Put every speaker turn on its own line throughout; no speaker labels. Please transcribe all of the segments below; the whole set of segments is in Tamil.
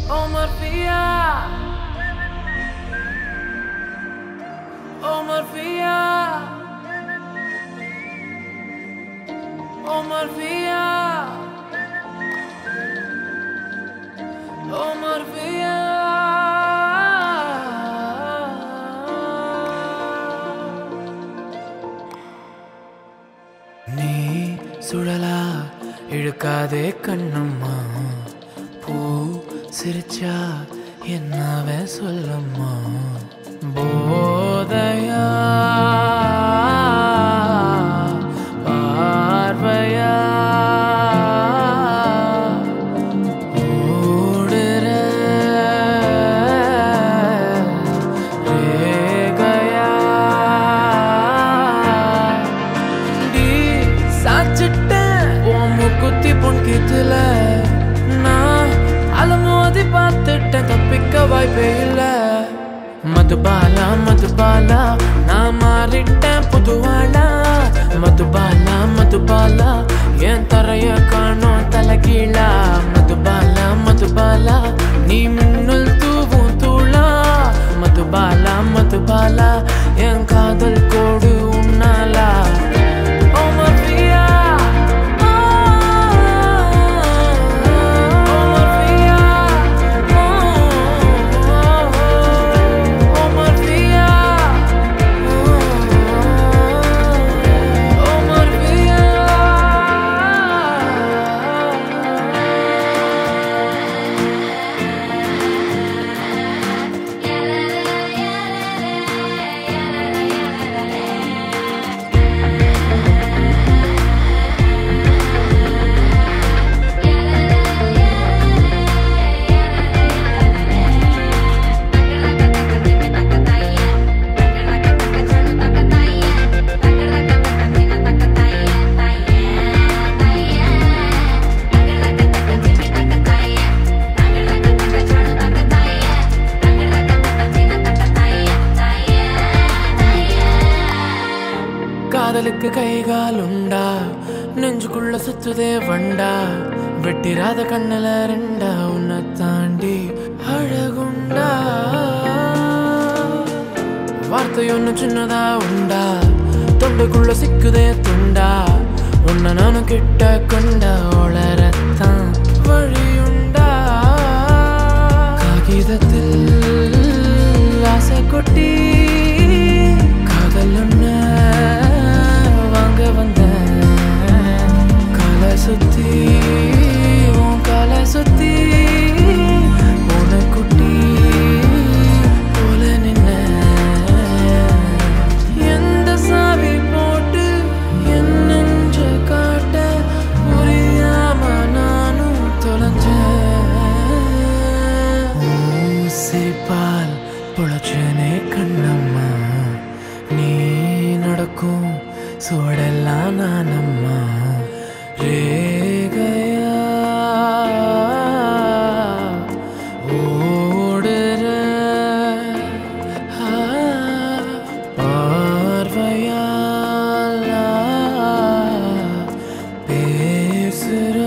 Omar Fia, Omar Fia, Omar Fia, Omar Fia. நீ சுழலா இழுக்காதே கண்ணம்மா, பூ சிரிச்சா என்னவே சொல்லம்மா. போதையா பார்வையா ஓடுற ரேகையா டி சாச்சிட்டேன் உன் மூக்குத்தி பொன்கித்துல. நான் அலமோதி பார்த்துட்டேன், தப்பிக்க வாய்ப்பே இல்ல. மதுபாலா மதுபாலா நான் மாறிட்டேன் புதுவாளா. மதுபாலா மதுபாலா என் தரைய காணோம் தலைகீழா. மதுபாலா மதுபாலா நீ மின்னல் தூவும் தூளா. மதுபாலா மதுபாலா என் காதல் கோடு உன்னாலா. Omar Fia, Omar Fia, Omar Fia, Omar Fia. காதலுக்கு கைகால் உண்டா, நெஞ்சுக்குள்ள சுத்துதே வண்டா. வெட்டிராத கண்ணுல ரெண்டா, உன்னை தாண்டி அழகுண்டா. வார்த்தை ஒண்ணு சின்னதா உண்டா, தொண்டுக்குள்ள சிக்குதே துண்டா. உன்னை நானும் கிட்ட கொண்டா, ஒளரத்தான் வழியுண்டா. காகிதத்தில் ஆசை கொட்டி காதல் ஒண்ணு வாங்க வந்தேன். காலை சுத்தி உன் காலை சுத்தி உன குட்டி போல நின்ன. எந்த சாவி போட்டு என் நெஞ்ச காட்ட புரியாம நானும் தொலைஞ்சேன். சிரிப்பால் பொழச்சனே கண்ணம்மா, நீ நடக்கும் சுவடெல்லாம் நானம்மா. ரேகையா ஓடுற பார்வையால் பேசுற.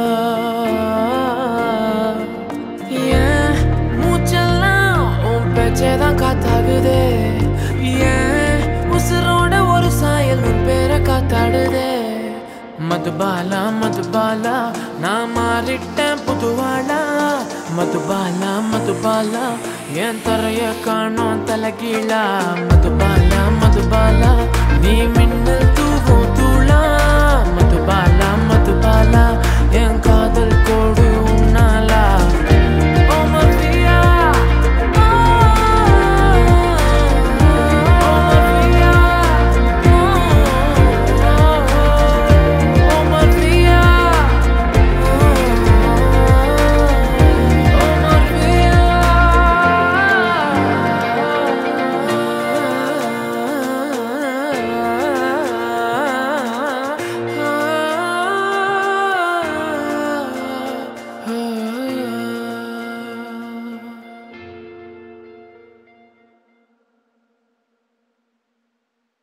ஏன் மூச்செல்லாம் உன் பேச்சேதான் காத்தாகுதே. ஏன் உசுரோட ஒரு சாயல் உன் பேரை காத்தாடுதே. மதுபாலா மதுபாலா நான் மாறிட்டேன் புதுவாளா. மதுபாலா மதுபாலா என் தரைய காணோம் தலைகீழா. மதுபாலா மதுபாலா நீ மின்னல்